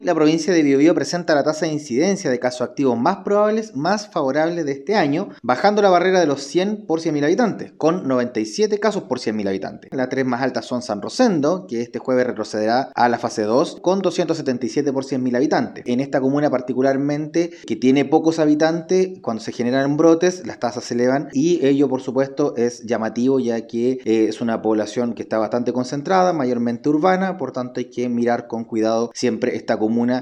La provincia de Biobío presenta la tasa de incidencia de casos activos más probables, más favorable de este año, bajando la barrera de los 100 por 100.000 habitantes, con 97 casos por 100.000 habitantes. Las tres más altas son San Rosendo, que este jueves retrocederá a la fase 2, con 277 por 100.000 habitantes. En esta comuna particularmente, que tiene pocos habitantes, cuando se generan brotes, las tasas se elevan y ello, por supuesto, es llamativo, ya que es una población que está bastante concentrada, mayormente urbana, por tanto hay que mirar con cuidado siempre esta comuna